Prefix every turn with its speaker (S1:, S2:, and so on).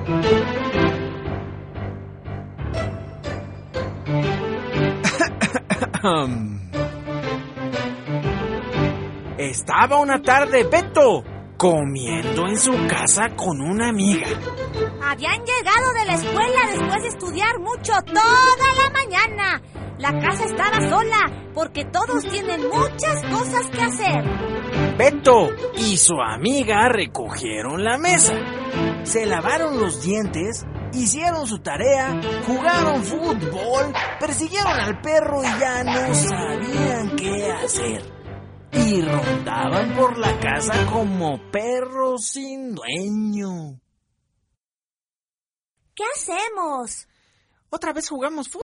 S1: Estaba una tarde Beto comiendo en su casa con una amiga.
S2: Habían llegado de la escuela después de estudiar mucho toda la mañana. La casa estaba sola porque todos tienen muchas cosas que hacer.
S1: Beto y su amiga recogieron la mesa, se lavaron los dientes, hicieron su tarea, jugaron fútbol, persiguieron al perro y ya no sabían qué hacer. Y rondaban por la casa como perros sin dueño.
S2: ¿Qué hacemos?
S1: Otra vez jugamos fútbol.